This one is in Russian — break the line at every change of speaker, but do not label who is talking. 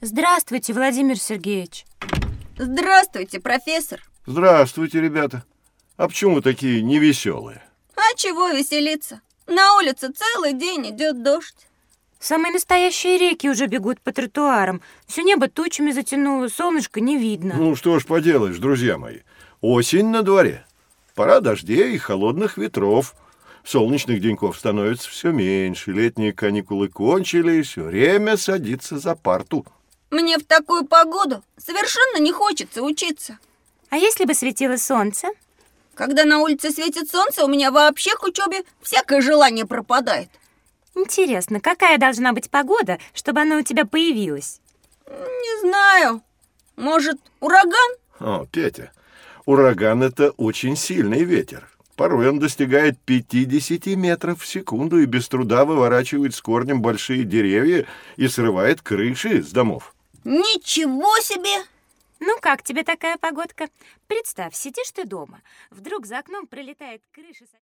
Здравствуйте, Владимир Сергеевич.
Здравствуйте, профессор.
Здравствуйте, ребята. А почему вы такие невеселые?
А чего веселиться? На улице целый день идет дождь.
Самые настоящие реки уже бегут по тротуарам. Все небо тучами затянуло, солнышко не видно.
Ну, что ж поделаешь, друзья мои. Осень на дворе. Пора дождей и холодных ветров. Солнечных деньков становится все меньше. Летние каникулы кончились. Время садиться за парту.
Мне в такую погоду совершенно не хочется учиться.
А если бы светило солнце?
Когда на улице светит солнце, у меня вообще к учебе всякое желание пропадает.
Интересно, какая должна быть погода, чтобы она у тебя появилась?
Не знаю. Может, ураган?
О, Петя, ураган — это очень сильный ветер. Порой он достигает 50 метров в секунду и без труда выворачивает с корнем большие деревья и срывает крыши с домов.
Ничего себе!
Ну, как тебе такая погодка? Представь, сидишь ты дома, вдруг за окном пролетает крыша...